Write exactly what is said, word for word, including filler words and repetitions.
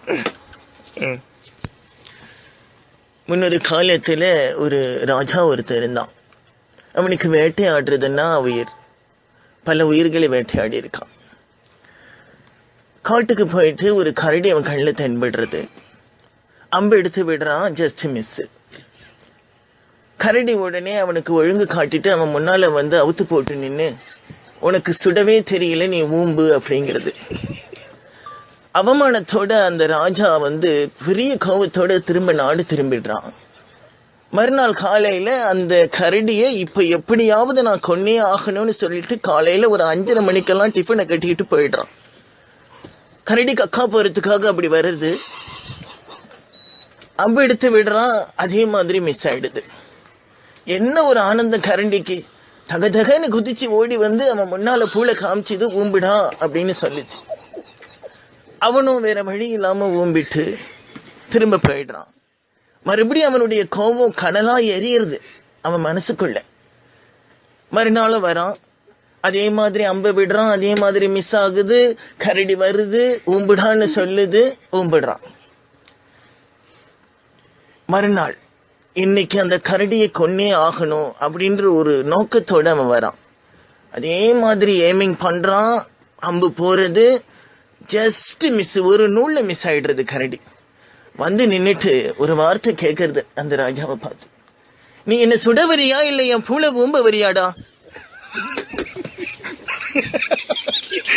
முன்னொரு காலத்துல ஒரு ராஜா ஒருத்தர் இருந்தான். அவனுக்கு வேட்டையாடுறதுன்னா உயிர். பல உயிர்களை வேட்டையாடி இருக்கான். காட்டுக்கு போயிட்டு ஒரு கரடி அவன் கண்ணில் தென்படுறது. அம்பு எடுத்து விடுறான், ஜஸ்ட் மிஸ். கரடி உடனே அவனுக்கு ஒழுங்கு காட்டிட்டு அவன் முன்னால வந்து அவுத்து போட்டு நின்று, உனக்கு சுடவே தெரியல, நீ ஊம்பு அப்படிங்கிறது. அவமானத்தோட அந்த ராஜா வந்து பெரிய கோபத்தோட திரும்ப நாடு திரும்பிடுறான். மறுநாள் காலையில அந்த கரடியை இப்ப எப்படியாவது நான் கொன்னே ஆகணும்னு சொல்லிட்டு காலையில ஒரு அஞ்சரை மணிக்கெல்லாம் டிஃபனை கட்டிக்கிட்டு போயிடுறான். கரடி கக்கா போறதுக்காக அப்படி வருது. அம்பு எடுத்து விடுறான், அதே மாதிரி மிஸ் ஆயிடுது. என்ன ஒரு ஆனந்தம் கரண்டிக்கு! தகதகன்னு குதிச்சு ஓடி வந்து அவன் முன்னால பூளை காமிச்சது, ஊம்பிடா அப்படின்னு சொல்லிச்சு. அவனும் வேற வழி இல்லாம ஊம்பிட்டு திரும்ப போயிடுறான். மறுபடியும் அவனுடைய கோபம் கனலா எரியுது அவன் மனசுக்குள்ள. மறுநாளும் வரான், அதே மாதிரி அம்பை விடுறான், அதே மாதிரி மிஸ் ஆகுது. கரடி வருது, ஊம்பிடான்னு சொல்லுது, ஊம்பிடுறான். மறுநாள் இன்னைக்கு அந்த கரடியை கொன்னே ஆகணும் அப்படின்ற ஒரு நோக்கத்தோட அவன் வரான். அதே மாதிரி ஏமிங் பண்றான், அம்பு போறது, ஜஸ்ட் மிஸ், ஒரு நூல்ல மிஸ் ஆயிடுறது. கரடி வந்து நின்னுட்டு ஒரு வார்த்தை கேட்கறது அந்த ராஜாவை பார்த்து, நீ என்ன சுட வரியா இல்ல என் பூளை ஊம்ப வரியாடா?